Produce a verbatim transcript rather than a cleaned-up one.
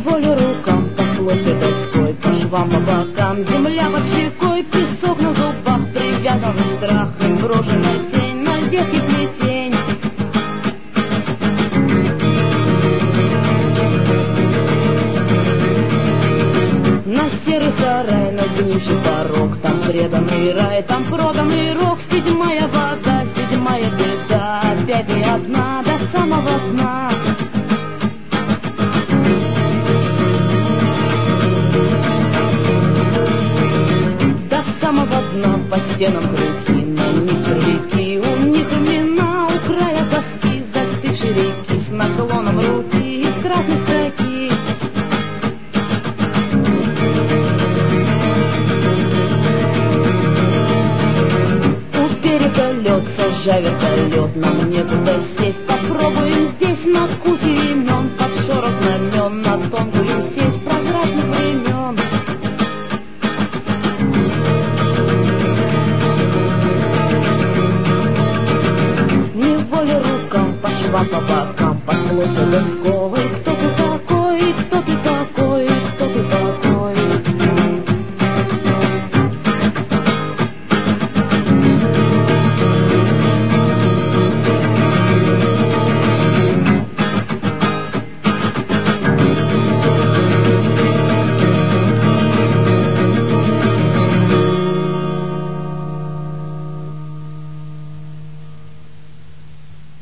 Неволю рукам, по хлопке доской, по швам, по бокам, земля под щекой, песок на зубах, привязанный страх, и брошенная тень на ветке плетень. На серый сарай, на гнивший порог, там преданный рай, там проданный рог, седьмая вода, седьмая беда, опять не одна до самого дна. До самого дна по стенам крюки, на них червяки, у них имена у края доски, застывшей реки с наклоном руки из красной строки. Лед, сажа вертолет, нам некуда сесть, попробуем здесь на куче имен, под шорох знамен, на тонкую сеть прозрачных времен. Неволю рукам, по швам, по бокам, по хлопку доской.